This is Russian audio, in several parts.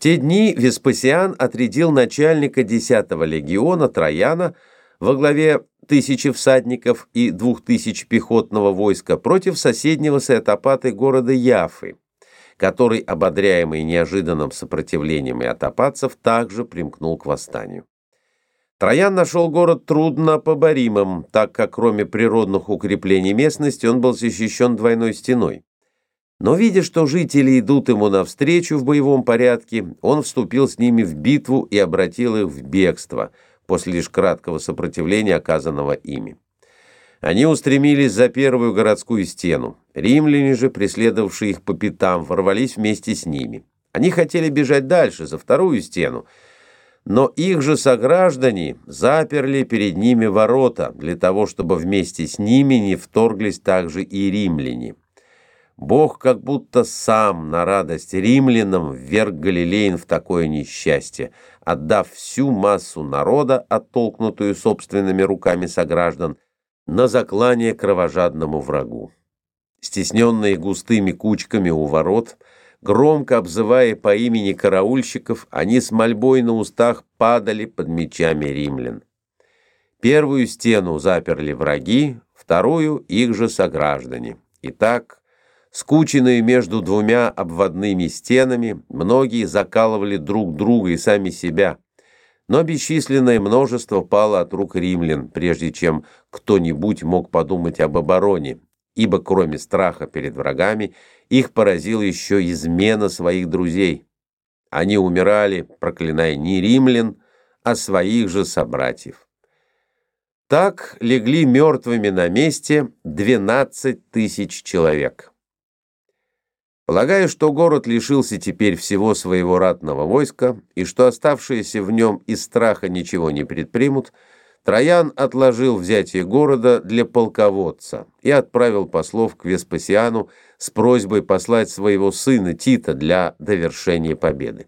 те дни Веспасиан отрядил начальника 10-го легиона Трояна во главе 1000 всадников и 2000 пехотного войска против соседнего с Атопатой города Яфы, который, ободряемый неожиданным сопротивлением атопатцев, также примкнул к восстанию. Троян нашел город труднопоборимым, так как кроме природных укреплений местности он был защищен двойной стеной. Но, видя, что жители идут ему навстречу в боевом порядке, он вступил с ними в битву и обратил их в бегство, после лишь краткого сопротивления, оказанного ими. Они устремились за первую городскую стену. Римляне же, преследовавшие их по пятам, ворвались вместе с ними. Они хотели бежать дальше, за вторую стену, но их же сограждане заперли перед ними ворота, для того, чтобы вместе с ними не вторглись также и римляне. Бог как будто сам на радость римлянам вверг галилеян в такое несчастье, отдав всю массу народа, оттолкнутую собственными руками сограждан, на заклание кровожадному врагу. Стесненные густыми кучками у ворот, громко обзывая по имени караульщиков, они с мольбой на устах падали под мечами римлян. Первую стену заперли враги, вторую — их же сограждане. Итак, скученные между двумя обводными стенами, многие закалывали друг друга и сами себя, но бесчисленное множество пало от рук римлян, прежде чем кто-нибудь мог подумать об обороне, ибо кроме страха перед врагами их поразила еще измена своих друзей. Они умирали, проклиная не римлян, а своих же собратьев. Так легли мертвыми на месте 12 000 человек. Полагая, что город лишился теперь всего своего ратного войска и что оставшиеся в нем из страха ничего не предпримут, Троян отложил взятие города для полководца и отправил послов к Веспасиану с просьбой послать своего сына Тита для довершения победы.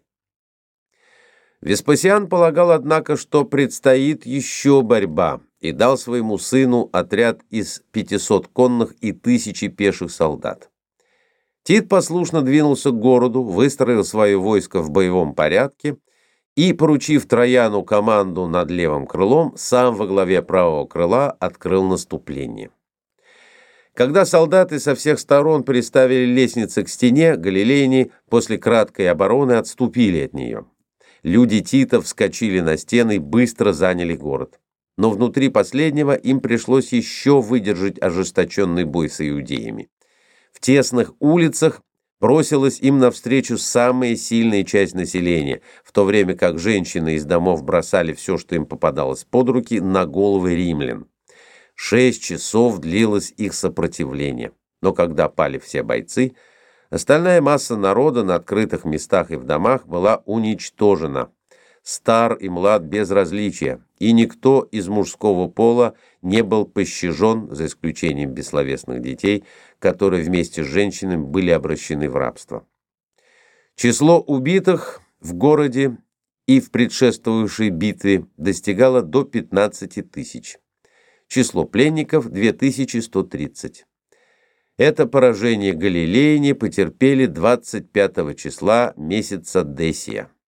Веспасиан полагал, однако, что предстоит еще борьба, и дал своему сыну отряд из 500 конных и 1000 пеших солдат. Тит послушно двинулся к городу, выстроил свое войско в боевом порядке и, поручив Трояну команду над левым крылом, сам во главе правого крыла открыл наступление. Когда солдаты со всех сторон приставили лестницы к стене, галилеяне после краткой обороны отступили от нее. Люди Тита вскочили на стены и быстро заняли город. Но внутри последнего им пришлось еще выдержать ожесточенный бой с иудеями. В тесных улицах бросилась им навстречу самая сильная часть населения, в то время как женщины из домов бросали все, что им попадалось под руки, на головы римлян. 6 часов длилось их сопротивление, но когда пали все бойцы, остальная масса народа на открытых местах и в домах была уничтожена. Стар и млад без различия, и никто из мужского пола не был пощажен, за исключением бессловесных детей, которые вместе с женщинами были обращены в рабство. Число убитых в городе и в предшествовавшей битве достигало до 15 000. Число пленников — 2130. Это поражение галилеяне потерпели 25 числа месяца Десия.